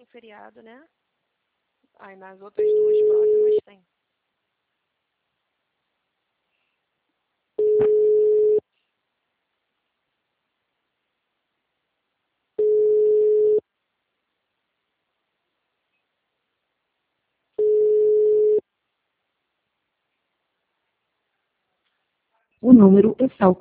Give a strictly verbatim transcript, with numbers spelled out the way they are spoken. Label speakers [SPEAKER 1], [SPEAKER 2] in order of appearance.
[SPEAKER 1] feriado, né? Aí nas outras duas próximas tem.
[SPEAKER 2] O número está